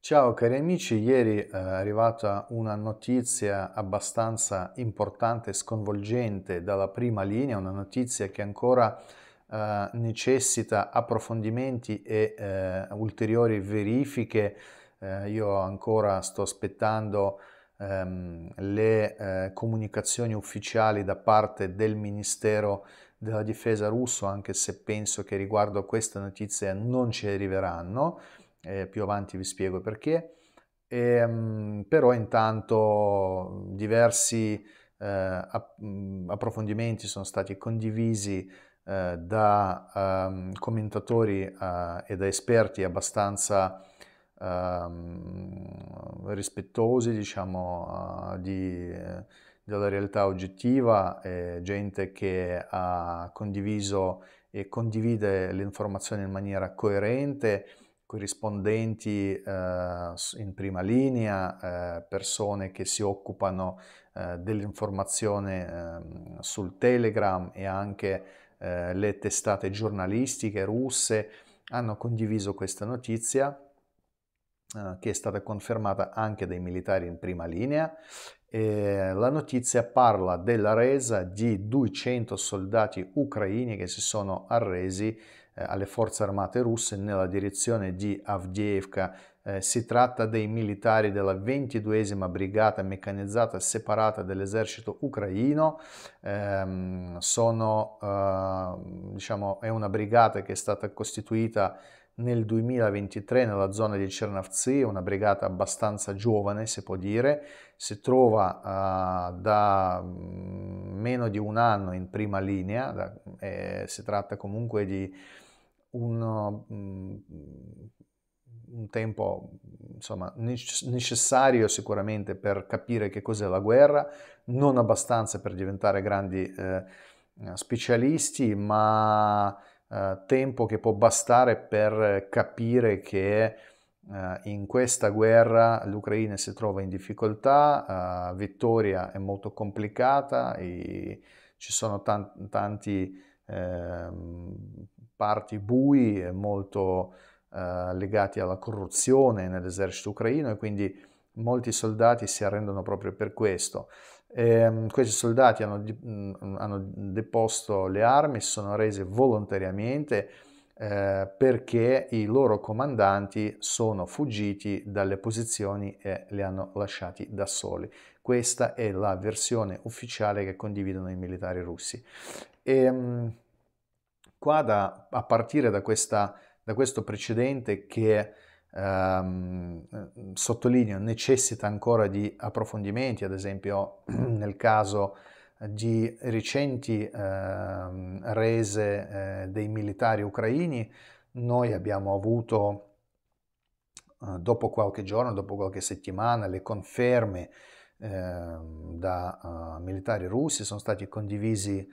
Ciao cari amici, ieri è arrivata una notizia abbastanza importante e sconvolgente dalla prima linea, una notizia che ancora necessita approfondimenti e ulteriori verifiche. Io ancora sto aspettando le comunicazioni ufficiali da parte del Ministero della Difesa russo, anche se penso che riguardo a questa notizia non ci arriveranno. Più avanti vi spiego perché. Però intanto diversi approfondimenti sono stati condivisi da commentatori e da esperti abbastanza rispettosi, diciamo, della realtà oggettiva, gente che ha condiviso e condivide le informazioni in maniera coerente, corrispondenti in prima linea, persone che si occupano dell'informazione sul Telegram e anche le testate giornalistiche russe hanno condiviso questa notizia che è stata confermata anche dai militari in prima linea. La notizia parla della resa di 200 soldati ucraini che si sono arresi alle forze armate russe nella direzione di Avdiivka. Si tratta dei militari della 22esima brigata meccanizzata separata dell'esercito ucraino. Diciamo, è una brigata che è stata costituita nel 2023 nella zona di Cernavtsi, una brigata abbastanza giovane, si può dire, si trova da meno di un anno in prima linea, si tratta comunque di un tempo insomma, necessario sicuramente per capire che cos'è la guerra, non abbastanza per diventare grandi specialisti, ma tempo che può bastare per capire che in questa guerra l'Ucraina si trova in difficoltà, vittoria è molto complicata, ci sono tanti parti bui e molto legati alla corruzione nell'esercito ucraino e quindi molti soldati si arrendono proprio per questo. Questi soldati hanno deposto le armi, si sono resi volontariamente perché i loro comandanti sono fuggiti dalle posizioni e li hanno lasciati da soli. Questa è la versione ufficiale che condividono i militari russi. Qua a partire da questo precedente che sottolineo necessita ancora di approfondimenti, ad esempio nel caso di recenti rese dei militari ucraini, noi abbiamo avuto dopo qualche giorno, dopo qualche settimana, le conferme da militari russi, sono stati condivisi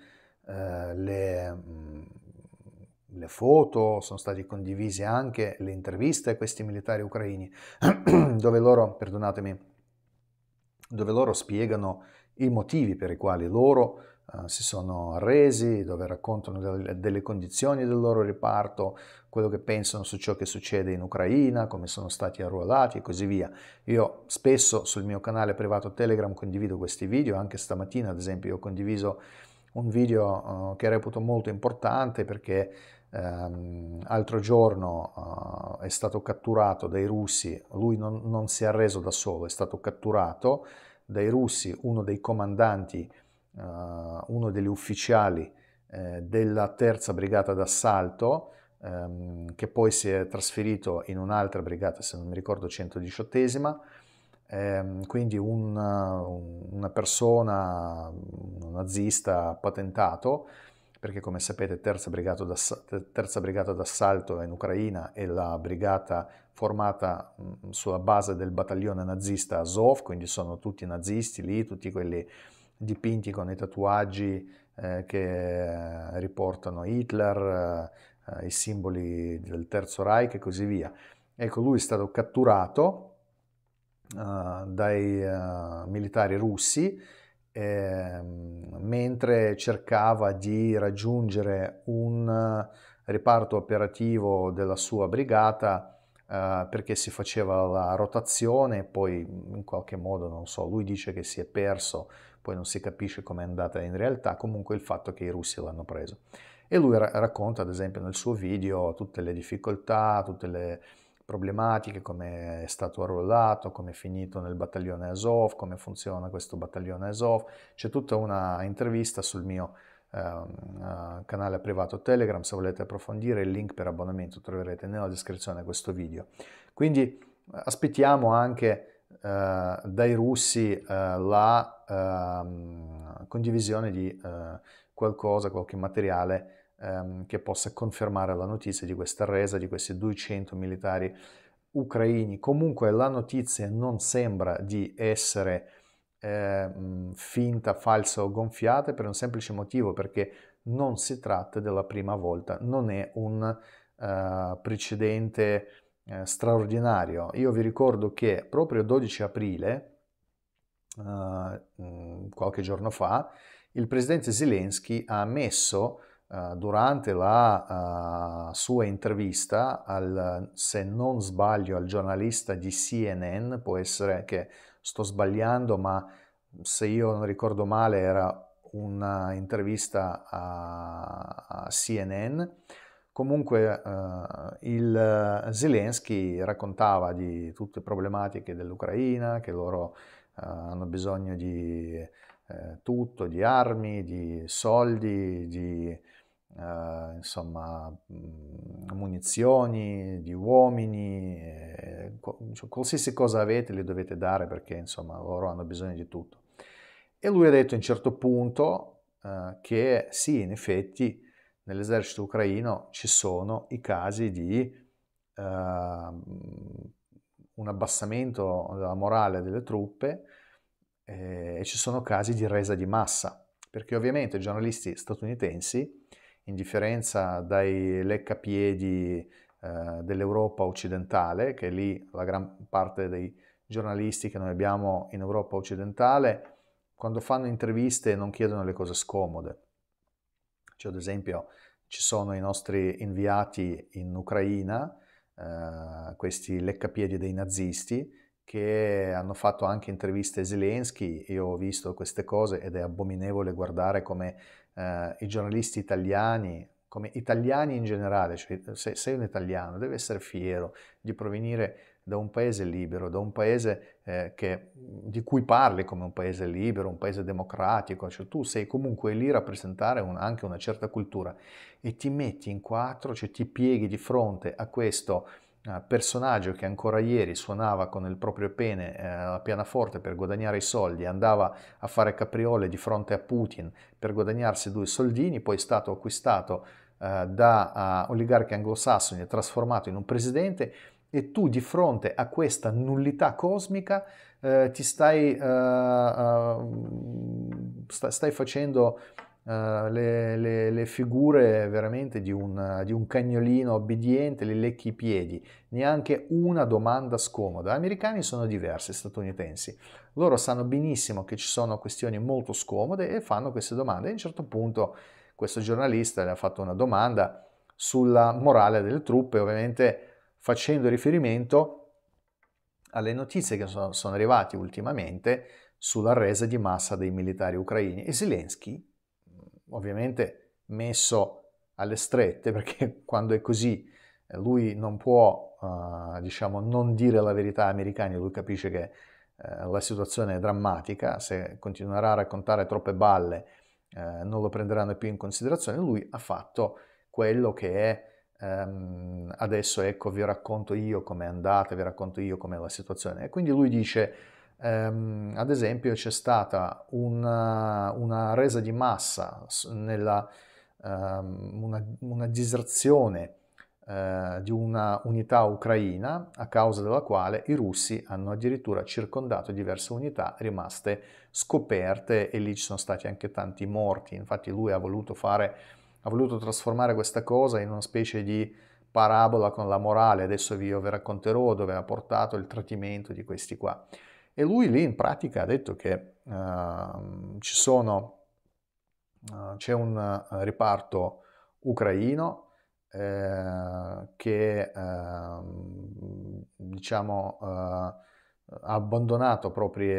le foto, sono stati condivisi anche le interviste a questi militari ucraini, dove loro, perdonatemi, dove loro spiegano i motivi per i quali loro si sono arresi, dove raccontano delle condizioni del loro riparto, quello che pensano su ciò che succede in Ucraina, come sono stati arruolati e così via. Io spesso sul mio canale privato Telegram condivido questi video, anche stamattina ad esempio ho condiviso un video che reputo molto importante perché altro giorno è stato catturato dai russi, lui non si è arreso da solo, è stato catturato dai russi uno dei comandanti, uno degli ufficiali della terza brigata d'assalto, che poi si è trasferito in un'altra brigata, se non mi ricordo 118esima, quindi una persona, un nazista patentato, perché come sapete terza brigata d'assalto in Ucraina è la brigata formata sulla base del battaglione nazista Azov, quindi sono tutti nazisti lì, tutti quelli dipinti con i tatuaggi che riportano Hitler, i simboli del Terzo Reich e così via. Ecco, lui è stato catturato dai militari russi mentre cercava di raggiungere un riparto operativo della sua brigata perché si faceva la rotazione, poi in qualche modo, non so, lui dice che si è perso, poi non si capisce com'è andata in realtà, comunque il fatto che i russi l'hanno preso. E lui racconta, ad esempio, nel suo video tutte le difficoltà, tutte le problematiche, come è stato arruolato, come è finito nel battaglione Azov, come funziona questo battaglione Azov. C'è tutta una intervista sul mio canale privato Telegram, se volete approfondire. Il link per abbonamento troverete nella descrizione di questo video. Quindi aspettiamo anche dai russi la condivisione di qualcosa, qualche materiale che possa confermare la notizia di questa resa di questi 200 militari ucraini. Comunque la notizia non sembra di essere finta, falsa o gonfiata, per un semplice motivo, perché non si tratta della prima volta, non è un precedente straordinario. Io vi ricordo che proprio il 12 aprile, qualche giorno fa, il presidente Zelensky ha ammesso durante la sua intervista se non sbaglio, al giornalista di CNN, può essere che sto sbagliando, ma se io non ricordo male era una intervista a CNN. Comunque il Zelensky raccontava di tutte le problematiche dell'Ucraina, che loro hanno bisogno di tutto, di armi, di soldi, di insomma munizioni, di uomini, cioè, qualsiasi cosa avete li dovete dare, perché insomma loro hanno bisogno di tutto. E lui ha detto a un certo punto che sì, in effetti nell'esercito ucraino ci sono i casi di un abbassamento della morale delle truppe e ci sono casi di resa di massa, perché ovviamente i giornalisti statunitensi, in differenza dai leccapiedi dell'Europa occidentale, che lì la gran parte dei giornalisti che noi abbiamo in Europa occidentale, quando fanno interviste non chiedono le cose scomode. Cioè, ad esempio, ci sono i nostri inviati in Ucraina, questi leccapiedi dei nazisti, che hanno fatto anche interviste a Zelensky. Io ho visto queste cose ed è abominevole guardare come i giornalisti italiani, come italiani in generale, cioè se sei un italiano devi essere fiero di provenire da un paese libero, da un paese di cui parli come un paese libero, un paese democratico, cioè tu sei comunque lì a rappresentare anche una certa cultura e ti metti in quattro, cioè ti pieghi di fronte a questo personaggio che ancora ieri suonava con il proprio pene la pianoforte per guadagnare i soldi, andava a fare capriole di fronte a Putin per guadagnarsi 2 soldini, poi è stato acquistato da oligarchi anglosassoni e trasformato in un presidente, e tu di fronte a questa nullità cosmica ti stai facendo le figure veramente di un cagnolino obbediente, li lecchi i piedi, neanche una domanda scomoda. Gli americani sono diversi, statunitensi. Loro sanno benissimo che ci sono questioni molto scomode e fanno queste domande. E a un certo punto questo giornalista le ha fatto una domanda sulla morale delle truppe, ovviamente facendo riferimento alle notizie che sono arrivate ultimamente sulla resa di massa dei militari ucraini. E Zelensky, ovviamente messo alle strette, perché quando è così lui non può diciamo, non dire la verità agli americani, lui capisce che la situazione è drammatica, se continuerà a raccontare troppe balle non lo prenderanno più in considerazione. Lui ha fatto quello che è adesso, ecco, vi racconto io com'è andata, vi racconto io com'è la situazione. E quindi lui dice, ad esempio, c'è stata una resa di massa, una diserzione di una unità ucraina, a causa della quale i russi hanno addirittura circondato diverse unità rimaste scoperte, e lì ci sono stati anche tanti morti. Infatti lui ha voluto trasformare questa cosa in una specie di parabola con la morale. Adesso vi racconterò dove ha portato il tradimento di questi qua. E lui lì in pratica ha detto che c'è un reparto ucraino che diciamo ha abbandonato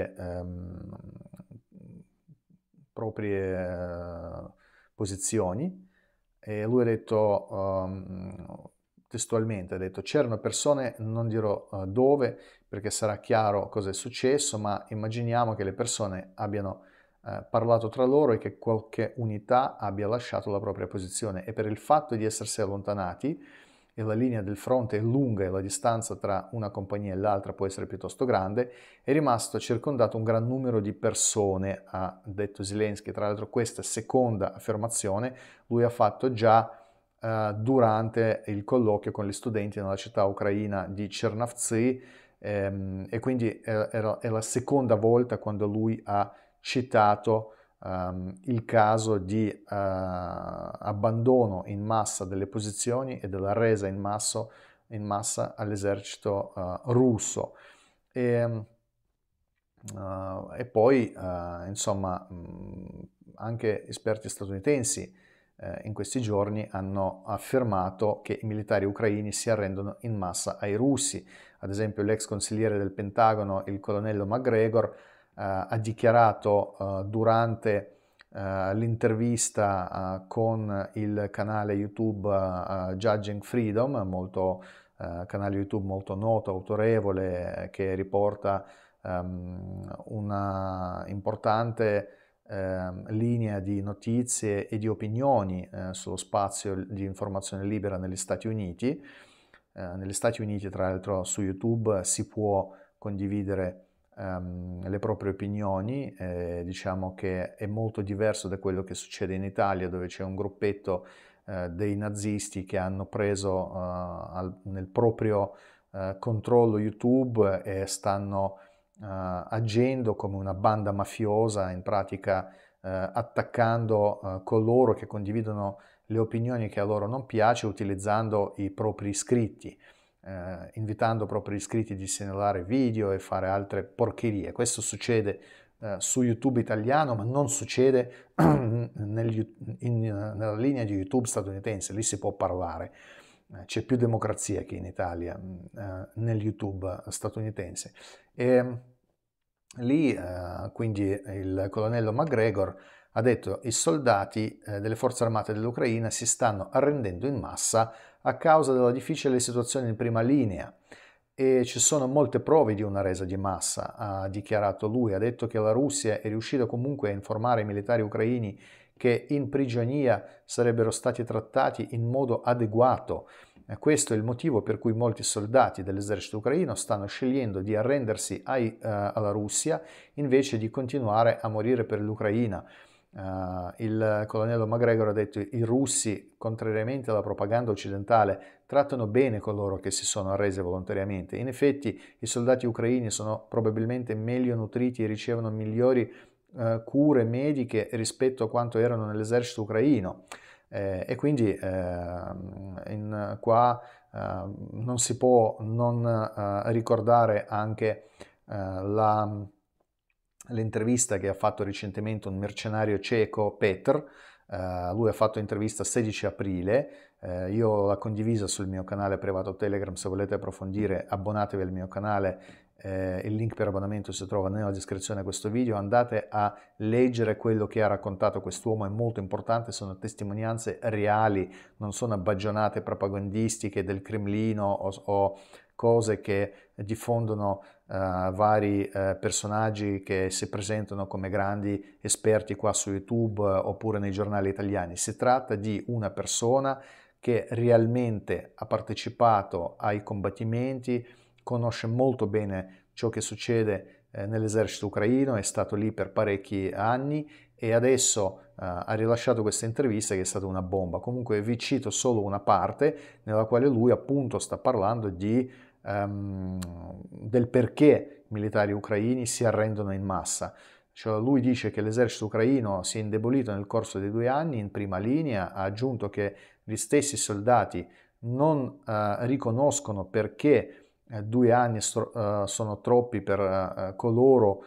proprie posizioni, e lui ha detto testualmente, ha detto: c'erano persone, non dirò dove perché sarà chiaro cosa è successo, ma immaginiamo che le persone abbiano parlato tra loro e che qualche unità abbia lasciato la propria posizione, e per il fatto di essersi allontanati, e la linea del fronte è lunga e la distanza tra una compagnia e l'altra può essere piuttosto grande, è rimasto circondato un gran numero di persone, ha detto Zelensky. Tra l'altro questa seconda affermazione lui ha fatto già durante il colloquio con gli studenti nella città ucraina di Chernivtsi, e quindi è la seconda volta quando lui ha citato il caso di abbandono in massa delle posizioni e della resa in massa all'esercito russo. E poi, insomma, anche esperti statunitensi in questi giorni hanno affermato che i militari ucraini si arrendono in massa ai russi. Ad esempio, l'ex consigliere del Pentagono, il colonnello McGregor, ha dichiarato durante l'intervista con il canale YouTube Judging Freedom, canale YouTube molto noto, autorevole, che riporta una importante linea di notizie e di opinioni sullo spazio di informazione libera negli Stati Uniti. Negli Stati Uniti, tra l'altro, su YouTube si può condividere le proprie opinioni. Diciamo che è molto diverso da quello che succede in Italia, dove c'è un gruppetto dei nazisti che hanno preso nel proprio controllo YouTube e stanno agendo come una banda mafiosa, in pratica attaccando coloro che condividono le opinioni che a loro non piace, utilizzando i propri iscritti, invitando propri iscritti di segnalare video e fare altre porcherie. Questo succede su YouTube italiano, ma non succede nella linea di YouTube statunitense. Lì si può parlare, c'è più democrazia che in Italia nel YouTube statunitense. E lì quindi il colonnello McGregor ha detto: i soldati delle forze armate dell'Ucraina si stanno arrendendo in massa a causa della difficile situazione in prima linea, e ci sono molte prove di una resa di massa, ha dichiarato lui. Ha detto che la Russia è riuscita comunque a informare i militari ucraini che in prigionia sarebbero stati trattati in modo adeguato. Questo è il motivo per cui molti soldati dell'esercito ucraino stanno scegliendo di arrendersi alla Russia invece di continuare a morire per l'Ucraina. Il colonnello McGregor ha detto: i russi, contrariamente alla propaganda occidentale, trattano bene coloro che si sono arresi volontariamente. In effetti i soldati ucraini sono probabilmente meglio nutriti e ricevono migliori cure mediche rispetto a quanto erano nell'esercito ucraino. E quindi qua non si può non ricordare anche l'intervista che ha fatto recentemente un mercenario ceco, Petr. Lui ha fatto intervista 16 aprile, io l'ho condivisa sul mio canale privato Telegram. Se volete approfondire, abbonatevi al mio canale, il link per abbonamento si trova nella descrizione di questo video. Andate a leggere quello che ha raccontato quest'uomo, è molto importante, sono testimonianze reali, non sono baggianate propagandistiche del Cremlino o cose che diffondono vari personaggi che si presentano come grandi esperti qua su YouTube oppure nei giornali italiani. Si tratta di una persona che realmente ha partecipato ai combattimenti, conosce molto bene ciò che succede nell'esercito ucraino, è stato lì per parecchi anni e adesso ha rilasciato questa intervista che è stata una bomba. Comunque vi cito solo una parte nella quale lui appunto sta parlando del perché i militari ucraini si arrendono in massa. Cioè, lui dice che l'esercito ucraino si è indebolito nel corso dei 2 anni in prima linea, ha aggiunto che gli stessi soldati non riconoscono perché 2 anni sono troppi per coloro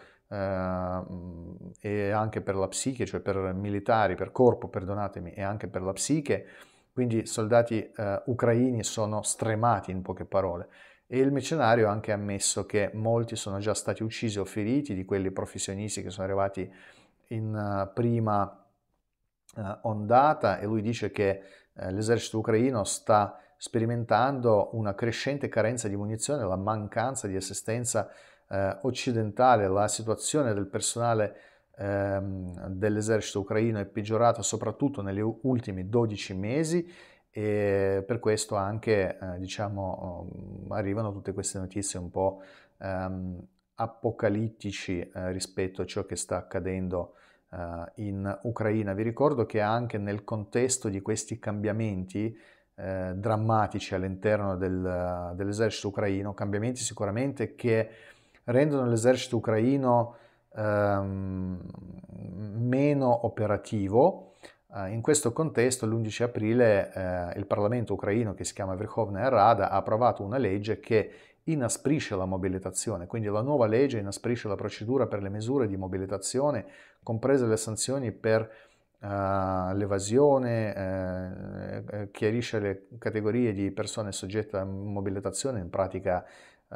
e anche per la psiche, cioè per militari, per corpo, perdonatemi, e anche per la psiche, quindi i soldati ucraini sono stremati in poche parole. E il mercenario ha anche ammesso che molti sono già stati uccisi o feriti di quelli professionisti che sono arrivati in prima ondata, e lui dice che l'esercito ucraino sta sperimentando una crescente carenza di munizione, la mancanza di assistenza occidentale, la situazione del personale dell'esercito ucraino è peggiorata soprattutto negli ultimi 12 mesi, e per questo anche diciamo arrivano tutte queste notizie un po' apocalittici rispetto a ciò che sta accadendo in Ucraina. Vi ricordo che anche nel contesto di questi cambiamenti drammatici all'interno dell'esercito ucraino, cambiamenti sicuramente che rendono l'esercito ucraino meno operativo. In questo contesto, l'11 aprile, il Parlamento ucraino, che si chiama Verkhovna Rada, ha approvato una legge che inasprisce la mobilitazione, quindi la nuova legge inasprisce la procedura per le misure di mobilitazione, comprese le sanzioni per l'evasione, chiarisce le categorie di persone soggette a mobilitazione, in pratica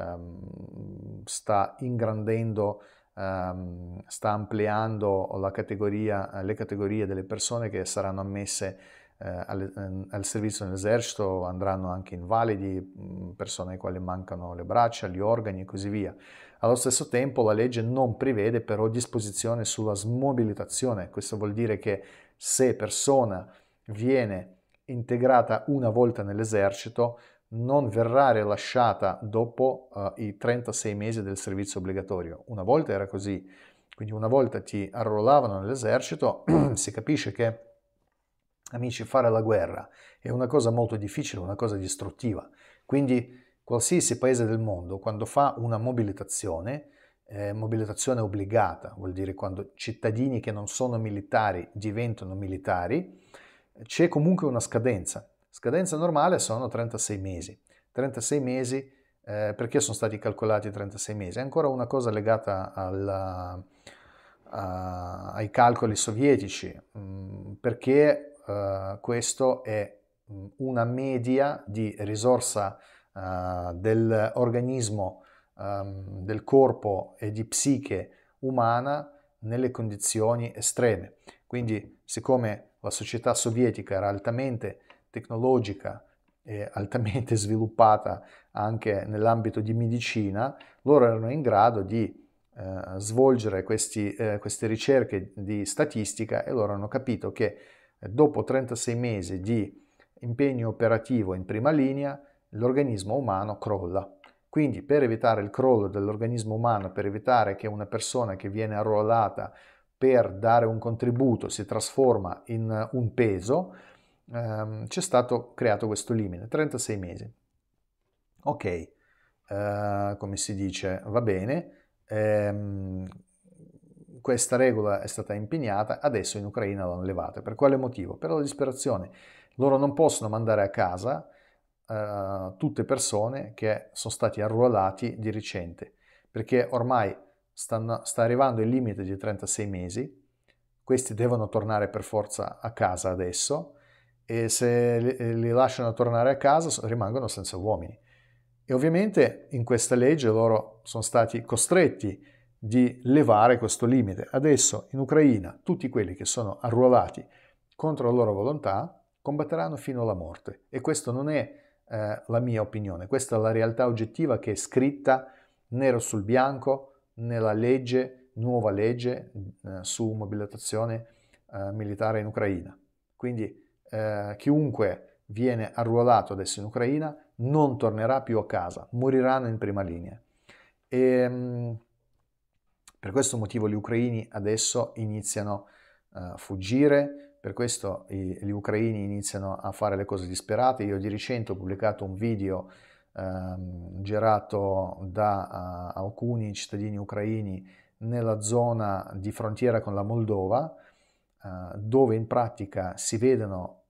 sta ingrandendo, sta ampliando le categorie delle persone che saranno ammesse al servizio nell'esercito. Andranno anche invalidi, persone ai quali mancano le braccia, gli organi e così via. Allo stesso tempo la legge non prevede però disposizione sulla smobilitazione. Questo vuol dire che se persona viene integrata una volta nell'esercito non verrà rilasciata dopo i 36 mesi del servizio obbligatorio. Una volta era così, quindi una volta ti arruolavano nell'esercito. Si capisce che, amici, fare la guerra è una cosa molto difficile, una cosa distruttiva, quindi qualsiasi paese del mondo quando fa una mobilitazione obbligata, vuol dire quando cittadini che non sono militari diventano militari, c'è comunque una scadenza. Scadenza normale sono 36 mesi. 36 mesi, perché sono stati calcolati 36 mesi? È ancora una cosa legata ai calcoli sovietici, perché questo è una media di risorsa dell'organismo, del corpo e di psiche umana nelle condizioni estreme. Quindi, siccome la società sovietica era altamente tecnologica e altamente sviluppata anche nell'ambito di medicina, loro erano in grado di svolgere queste ricerche di statistica, e loro hanno capito che dopo 36 mesi di impegno operativo in prima linea l'organismo umano crolla. Quindi, per evitare il crollo dell'organismo umano, per evitare che una persona che viene arruolata per dare un contributo si trasforma in un peso, c'è stato creato questo limite, 36 mesi. Ok, come si dice, va bene, questa regola è stata impegnata, adesso in Ucraina l'hanno levata. Per quale motivo? Per la disperazione. Loro non possono mandare a casa tutte persone che sono stati arruolati di recente, perché ormai sta arrivando il limite di 36 mesi, questi devono tornare per forza a casa adesso, e se li lasciano tornare a casa rimangono senza uomini. E ovviamente in questa legge loro sono stati costretti di levare questo limite. Adesso in Ucraina tutti quelli che sono arruolati contro la loro volontà combatteranno fino alla morte. E questa non è la mia opinione, questa è la realtà oggettiva che è scritta nero sul bianco nella legge, nuova legge su mobilitazione militare in Ucraina. Quindi chiunque viene arruolato adesso in Ucraina non tornerà più a casa, moriranno in prima linea. E per questo motivo gli ucraini adesso iniziano a fuggire, per questo gli ucraini iniziano a fare le cose disperate. Io di recente ho pubblicato un video girato da alcuni cittadini ucraini nella zona di frontiera con la Moldova, dove in pratica si vedono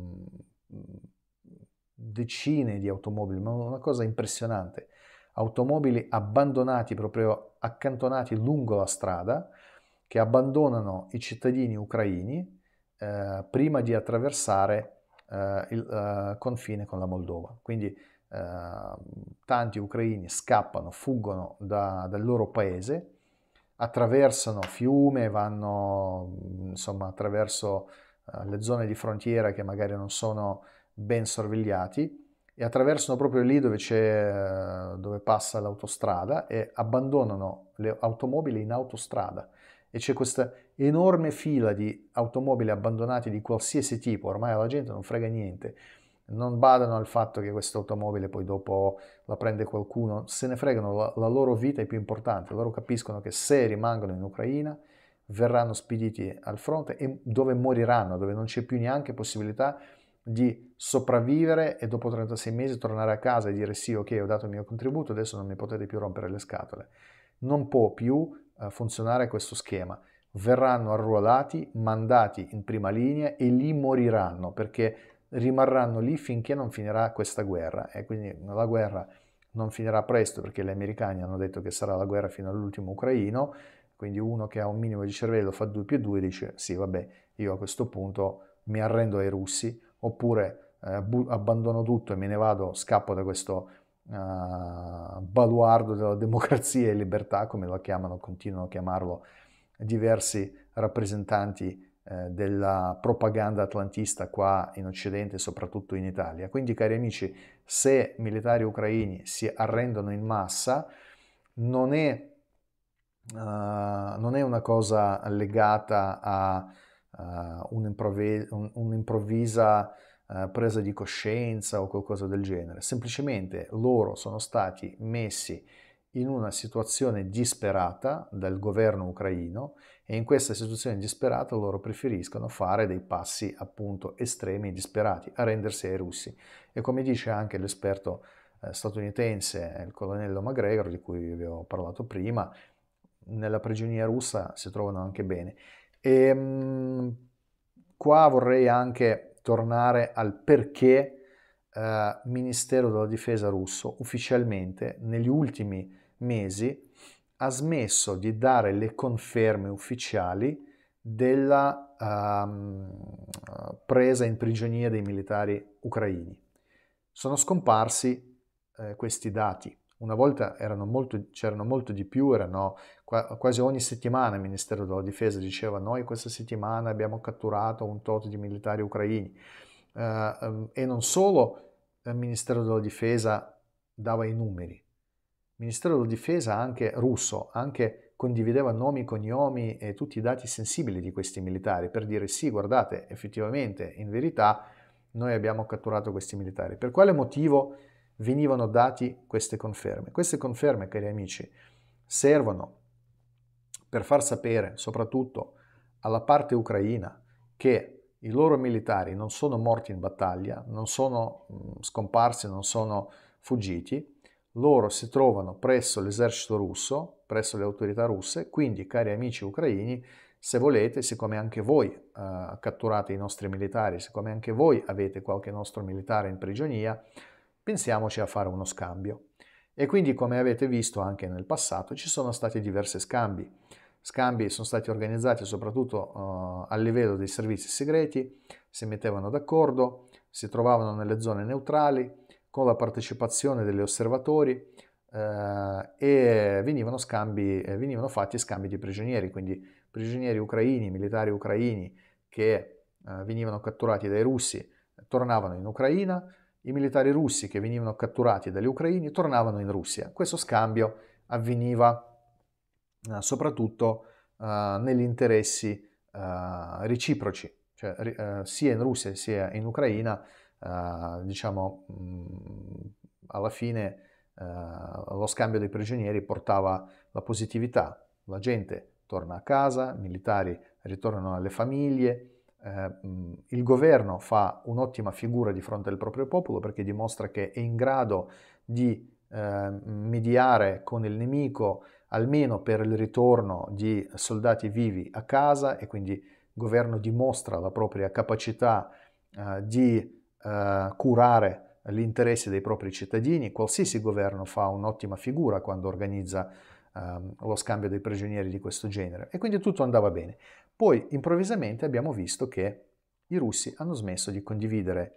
decine di automobili, ma una cosa impressionante, automobili abbandonati, proprio accantonati lungo la strada, che abbandonano i cittadini ucraini prima di attraversare il confine con la Moldova. Quindi tanti ucraini scappano, fuggono dal loro paese, attraversano fiume, vanno insomma attraverso le zone di frontiera che magari non sono ben sorvegliati e attraversano proprio lì dove passa l'autostrada e abbandonano le automobili in autostrada e c'è questa enorme fila di automobili abbandonate di qualsiasi tipo, ormai alla gente non frega niente, non badano al fatto che questa automobile poi dopo la prende qualcuno, se ne fregano, la loro vita è più importante, loro capiscono che se rimangono in Ucraina verranno spediti al fronte e dove moriranno, dove non c'è più neanche possibilità di sopravvivere e dopo 36 mesi tornare a casa e dire sì, ok, ho dato il mio contributo, adesso non mi potete più rompere le scatole. Non può più funzionare questo schema. Verranno arruolati, mandati in prima linea e lì moriranno perché rimarranno lì finché non finirà questa guerra e quindi la guerra non finirà presto perché gli americani hanno detto che sarà la guerra fino all'ultimo ucraino, quindi uno che ha un minimo di cervello fa 2 più 2 e dice sì vabbè io a questo punto mi arrendo ai russi oppure abbandono tutto e me ne vado, scappo da questo baluardo della democrazia e libertà come lo chiamano, continuano a chiamarlo diversi rappresentanti della propaganda atlantista qua in Occidente e soprattutto in Italia. Quindi cari amici, se militari ucraini si arrendono in massa non è una cosa legata a un'improvvisa presa di coscienza o qualcosa del genere, semplicemente loro sono stati messi in una situazione disperata dal governo ucraino e in questa situazione disperata loro preferiscono fare dei passi appunto estremi e disperati, arrendersi ai russi. E come dice anche l'esperto statunitense, il colonnello McGregor, di cui vi ho parlato prima, nella prigionia russa si trovano anche bene. E qua vorrei anche tornare al perché Ministero della Difesa russo ufficialmente negli ultimi mesi ha smesso di dare le conferme ufficiali della presa in prigionia dei militari ucraini. Sono scomparsi questi dati. Una volta c'erano molto di più, quasi ogni settimana il Ministero della Difesa diceva noi questa settimana abbiamo catturato un tot di militari ucraini. E non solo il Ministero della Difesa dava i numeri, il Ministero della Difesa anche russo, anche condivideva nomi, cognomi e tutti i dati sensibili di questi militari per dire sì, guardate, effettivamente, in verità, noi abbiamo catturato questi militari. Per quale motivo venivano dati queste conferme? Queste conferme, cari amici, servono per far sapere, soprattutto alla parte ucraina, che i loro militari non sono morti in battaglia, non sono scomparsi, non sono fuggiti, loro si trovano presso l'esercito russo, presso le autorità russe, quindi cari amici ucraini, se volete, siccome anche voi catturate i nostri militari, siccome anche voi avete qualche nostro militare in prigionia, pensiamoci a fare uno scambio. E quindi come avete visto anche nel passato ci sono stati diversi scambi. Scambi sono stati organizzati soprattutto a livello dei servizi segreti, si mettevano d'accordo, si trovavano nelle zone neutrali con la partecipazione degli osservatori e venivano fatti scambi di prigionieri, quindi prigionieri ucraini, militari ucraini che venivano catturati dai russi tornavano in Ucraina, i militari russi che venivano catturati dagli ucraini tornavano in Russia. Questo scambio avveniva soprattutto negli interessi reciproci, cioè sia in Russia sia in Ucraina, diciamo, alla fine lo scambio dei prigionieri portava la positività, la gente torna a casa, i militari ritornano alle famiglie, il governo fa un'ottima figura di fronte al proprio popolo perché dimostra che è in grado di mediare con il nemico almeno per il ritorno di soldati vivi a casa e quindi il governo dimostra la propria capacità di curare gli interessi dei propri cittadini. Qualsiasi governo fa un'ottima figura quando organizza lo scambio dei prigionieri di questo genere e quindi tutto andava bene. Poi improvvisamente abbiamo visto che i russi hanno smesso di condividere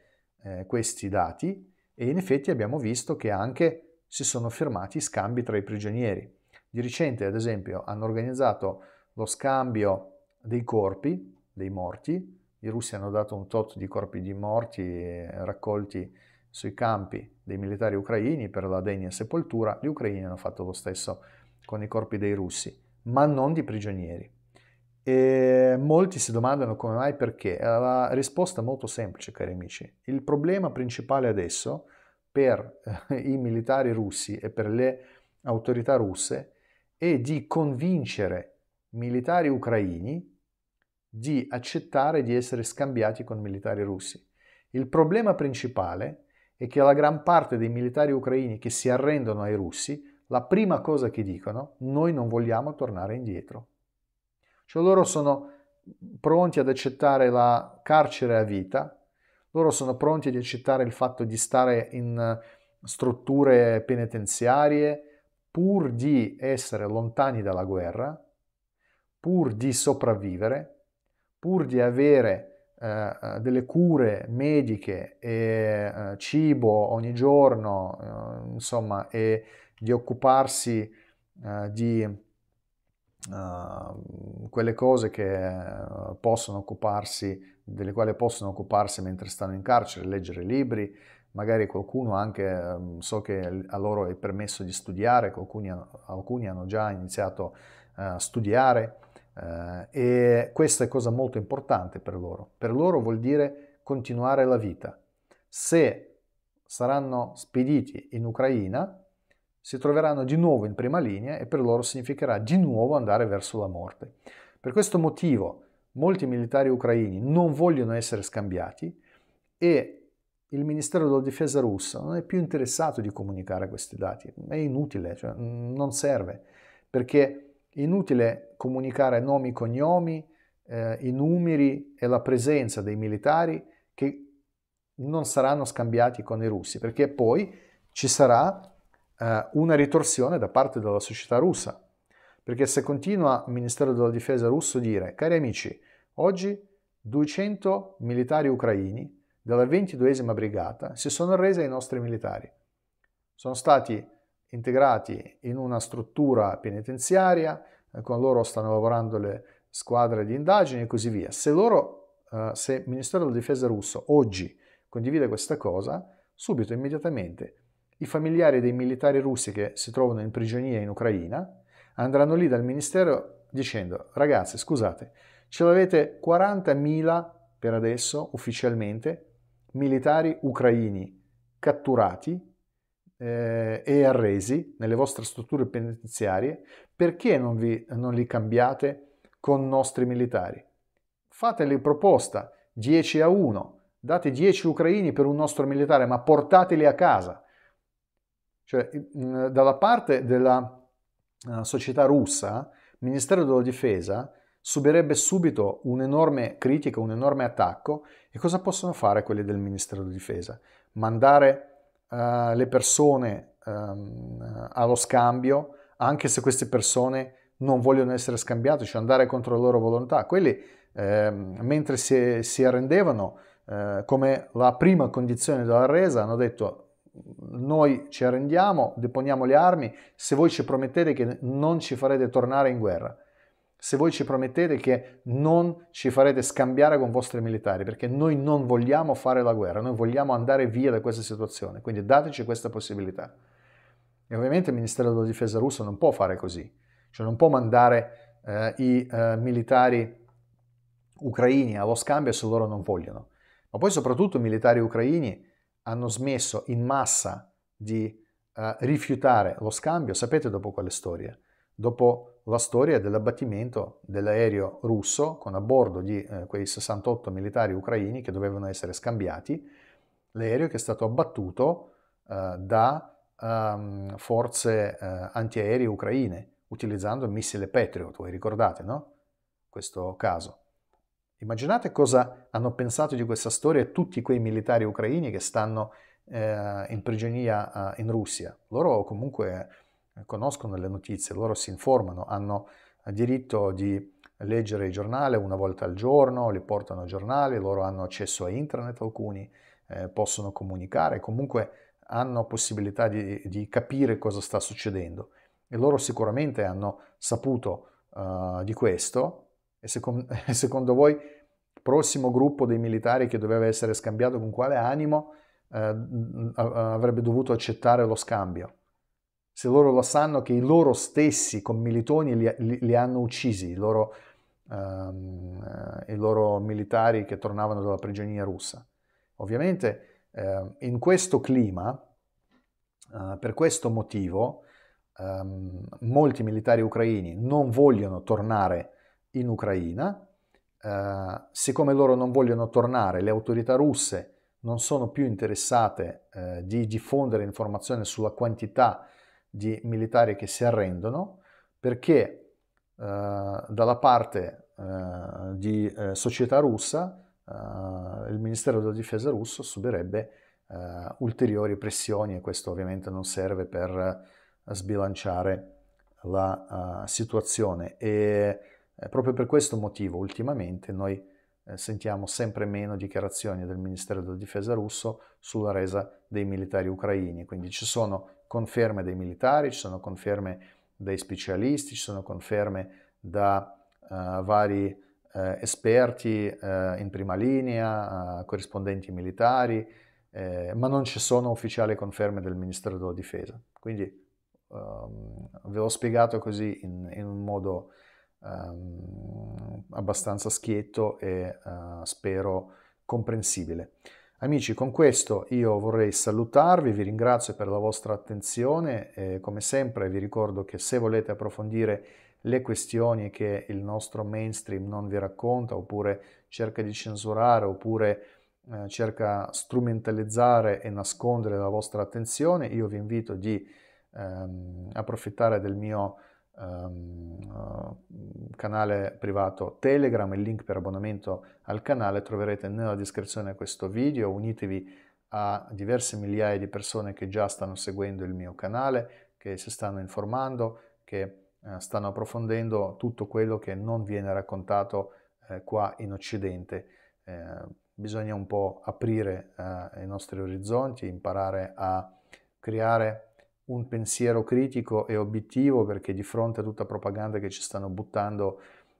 questi dati e in effetti abbiamo visto che anche si sono firmati scambi tra i prigionieri. Di recente, ad esempio, hanno organizzato lo scambio dei corpi, dei morti. I russi hanno dato un tot di corpi di morti raccolti sui campi dei militari ucraini per la degna sepoltura. Gli ucraini hanno fatto lo stesso con i corpi dei russi, ma non di prigionieri. E molti si domandano come mai, perché. La risposta è molto semplice, cari amici. Il problema principale adesso per i militari russi e per le autorità russe è di convincere militari ucraini di accettare di essere scambiati con militari russi. Il problema principale è che la gran parte dei militari ucraini che si arrendono ai russi, la prima cosa che dicono: noi non vogliamo tornare indietro. Cioè loro sono pronti ad accettare la carcere a vita, loro sono pronti ad accettare il fatto di stare in strutture penitenziarie pur di essere lontani dalla guerra, pur di sopravvivere, pur di avere delle cure mediche e cibo ogni giorno, insomma, e di occuparsi di quelle cose delle quali possono occuparsi mentre stanno in carcere, leggere libri, magari qualcuno anche, so che a loro è permesso di studiare, alcuni hanno già iniziato a studiare, e questa è cosa molto importante per loro. Per loro vuol dire continuare la vita. Se saranno spediti in Ucraina, si troveranno di nuovo in prima linea e per loro significherà di nuovo andare verso la morte. Per questo motivo molti militari ucraini non vogliono essere scambiati e il Ministero della Difesa russo non è più interessato di comunicare questi dati. È inutile, cioè non serve, perché è inutile comunicare nomi, cognomi, i numeri e la presenza dei militari che non saranno scambiati con i russi, perché poi ci sarà una ritorsione da parte della società russa, perché se continua il Ministero della Difesa russo a dire: cari amici, oggi 200 militari ucraini della 22esima brigata si sono arresi ai nostri militari, sono stati integrati in una struttura penitenziaria, con loro stanno lavorando le squadre di indagini e così via. Se il Ministero della Difesa russo oggi condivide questa cosa, subito, immediatamente, i familiari dei militari russi che si trovano in prigionia in Ucraina andranno lì dal ministero dicendo: ragazzi, scusate, ce l'avete 40.000 per adesso ufficialmente militari ucraini catturati e arresi nelle vostre strutture penitenziarie, perché non li cambiate con nostri militari? Fateli proposta 10-1, date 10 ucraini per un nostro militare, ma portateli a casa. Cioè, dalla parte della società russa, il Ministero della Difesa subirebbe subito un'enorme critica, un enorme attacco. E cosa possono fare quelli del Ministero della Difesa? Mandare le persone allo scambio, anche se queste persone non vogliono essere scambiate, cioè andare contro la loro volontà. Quelli, mentre si arrendevano, come la prima condizione della resa, hanno detto: noi ci arrendiamo, deponiamo le armi se voi ci promettete che non ci farete tornare in guerra, se voi ci promettete che non ci farete scambiare con i vostri militari, perché noi non vogliamo fare la guerra, noi vogliamo andare via da questa situazione, quindi dateci questa possibilità. E ovviamente il Ministero della Difesa russo non può fare così, cioè non può mandare i militari ucraini allo scambio se loro non vogliono. Ma poi soprattutto i militari ucraini hanno smesso in massa di rifiutare lo scambio. Sapete dopo quale storia? Dopo la storia dell'abbattimento dell'aereo russo con a bordo di quei 68 militari ucraini che dovevano essere scambiati, l'aereo che è stato abbattuto da forze antiaeree ucraine utilizzando il missile Patriot. Voi ricordate, no? Questo caso. Immaginate cosa hanno pensato di questa storia tutti quei militari ucraini che stanno in prigionia in Russia. Loro comunque conoscono le notizie, loro si informano, hanno diritto di leggere il giornale una volta al giorno, li portano giornali, loro hanno accesso a internet alcuni, possono comunicare, comunque hanno possibilità di capire cosa sta succedendo. E loro sicuramente hanno saputo di questo, e secondo voi il prossimo gruppo dei militari che doveva essere scambiato con quale animo avrebbe dovuto accettare lo scambio? Se loro lo sanno che i loro stessi commilitoni li hanno uccisi, i loro militari che tornavano dalla prigionia russa. Ovviamente in questo clima, per questo motivo, molti militari ucraini non vogliono tornare in Ucraina. Siccome loro non vogliono tornare, le autorità russe non sono più interessate di diffondere informazioni sulla quantità di militari che si arrendono, perché dalla parte di società russa il Ministero della Difesa russo subirebbe ulteriori pressioni, e questo ovviamente non serve per sbilanciare la situazione. E proprio per questo motivo ultimamente noi sentiamo sempre meno dichiarazioni del Ministero della Difesa russo sulla resa dei militari ucraini, quindi ci sono conferme dei militari, ci sono conferme dai specialisti, ci sono conferme da vari esperti in prima linea, corrispondenti militari, ma non ci sono ufficiali conferme del Ministero della Difesa. Quindi ve l'ho spiegato così in un modo abbastanza schietto e spero comprensibile. Amici, con questo io vorrei salutarvi, vi ringrazio per la vostra attenzione e come sempre vi ricordo che se volete approfondire le questioni che il nostro mainstream non vi racconta, oppure cerca di censurare, oppure cerca strumentalizzare e nascondere la vostra attenzione, io vi invito di approfittare del mio canale privato Telegram. Il link per abbonamento al canale troverete nella descrizione di questo video. Unitevi a diverse migliaia di persone che già stanno seguendo il mio canale, che si stanno informando, che stanno approfondendo tutto quello che non viene raccontato qua in Occidente. Bisogna un po' aprire i nostri orizzonti, imparare a creare un pensiero critico e obiettivo, perché di fronte a tutta propaganda che ci stanno buttando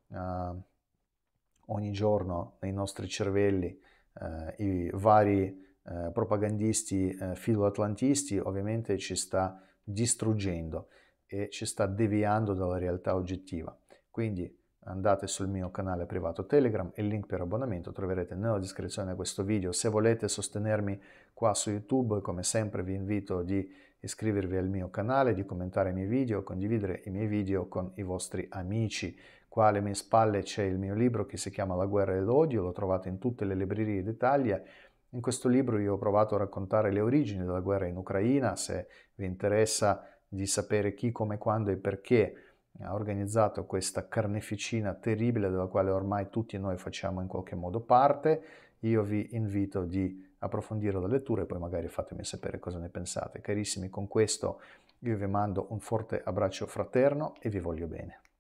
ogni giorno nei nostri cervelli i vari propagandisti filoatlantisti, ovviamente ci sta distruggendo e ci sta deviando dalla realtà oggettiva. Quindi andate sul mio canale privato Telegram, il link per abbonamento troverete nella descrizione di questo video. Se volete sostenermi qua su YouTube, come sempre vi invito di iscrivervi al mio canale, di commentare i miei video, condividere i miei video con i vostri amici. Qua alle mie spalle c'è il mio libro che si chiama La guerra e l'odio, lo trovate in tutte le librerie d'Italia. In questo libro io ho provato a raccontare le origini della guerra in Ucraina. Se vi interessa di sapere chi, come, quando e perché ha organizzato questa carneficina terribile della quale ormai tutti noi facciamo in qualche modo parte, io vi invito di approfondire la lettura e poi magari fatemi sapere cosa ne pensate. Carissimi, con questo io vi mando un forte abbraccio fraterno e vi voglio bene.